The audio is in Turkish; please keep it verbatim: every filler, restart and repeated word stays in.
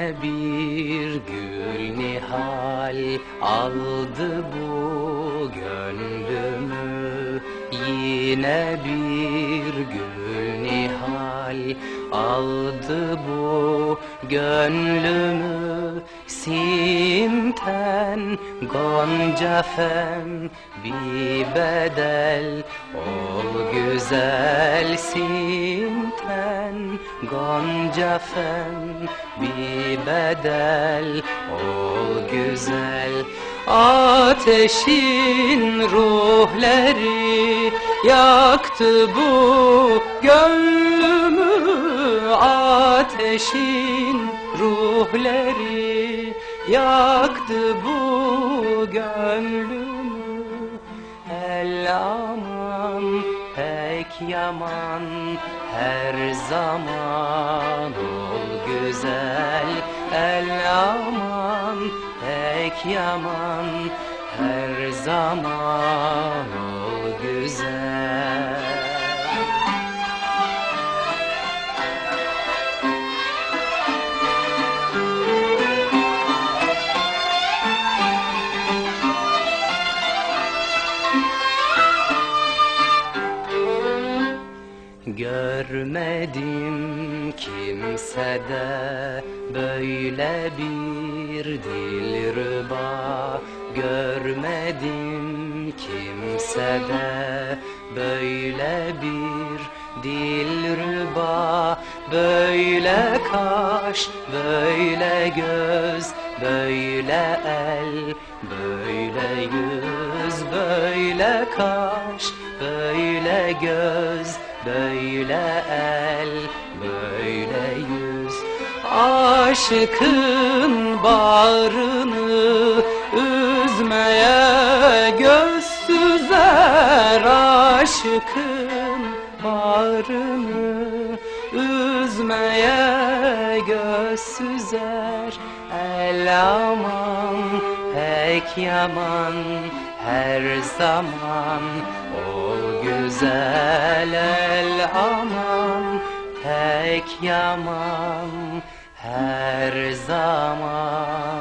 Yine bir gül nihal aldı bu gönlümü. Yine bir gül nihal aldı bu gönlümü. Simten gonca fem bir bedel ol güzel. Simten gonca fem bir bedel ol güzel. Ateşin ruhları yaktı bu gönlümü. Ateşin ruhları yaktı bu gönlümü. El aman pek yaman her zaman ol güzel. El aman pek yaman her zaman ol güzel. Görmedim kimsede böyle bir dilruba. Görmedim kimsede böyle bir dilruba. Böyle kaş, böyle göz, böyle el, böyle yüz. Böyle kaş, böyle göz, böyle el, böyle yüz. Aşıkın bağrını üzmeye göz süzer. Aşıkın bağrını üzmeye göz süzer. El aman pek yaman her zaman ol güzel. El aman pek yaman her zaman.